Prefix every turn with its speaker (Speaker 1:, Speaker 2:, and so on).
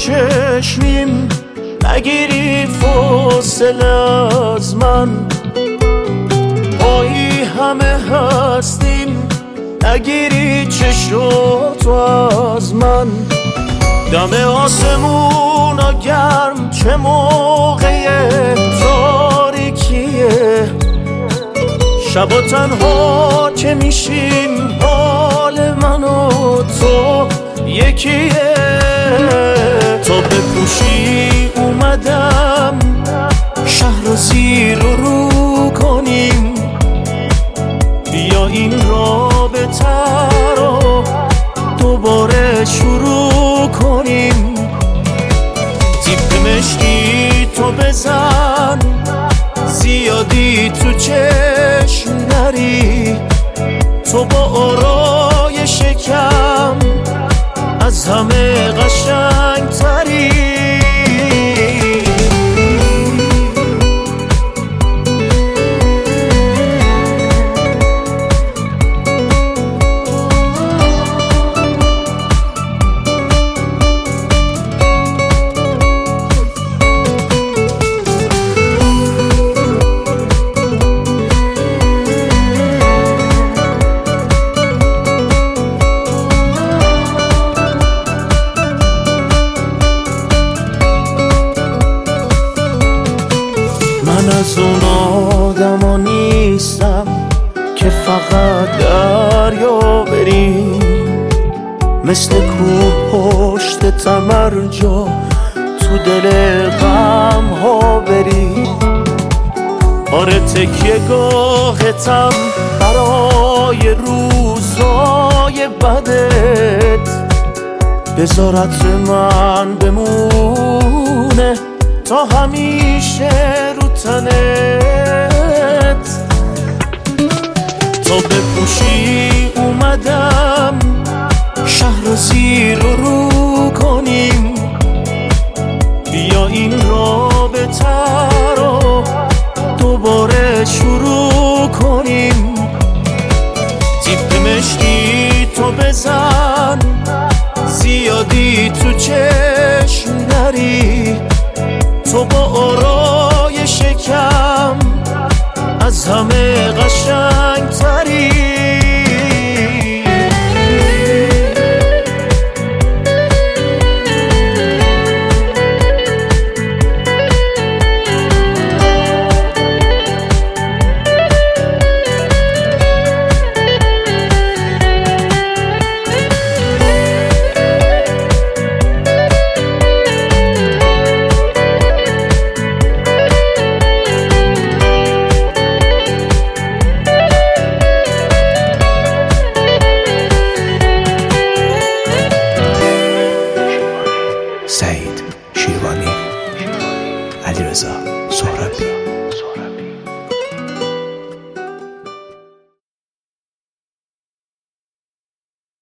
Speaker 1: چشمیم نگیری فاصله از من، پایی همه هستیم نگیری چشاتو از من. دم آسمونا گرم چه موقع تاریکیه، شبا تنها که میشیم حال من و تو یکیه. تا بپوشی اومدم شهر رو زیر و رو کنیم، بیا این رابطه رو دوباره شروع کنیم. تیپ مشکی تو بزن زیادی تو چشم نری، تو با آرای شکم از همه قشنگ تری. من از اون آدما نیستم که فقط دریا بریم، مثل کوه پشت تمرجا تو دل غم ها بریم. آره تکیه گاهتم برای روزای بدت، بذارت من بمونه تا همیشه رو تنت. تا بپوشی اومدم شهر رو زیر و رو کنیم، بیا این رابطه رو دوباره شروع کنیم. تیپ مشکی تو بزن زیادی تو چشم نری، تو با آرای شکم از همه قشنگ تری.
Speaker 2: سعید شیروانی، علیرضا سهرابی.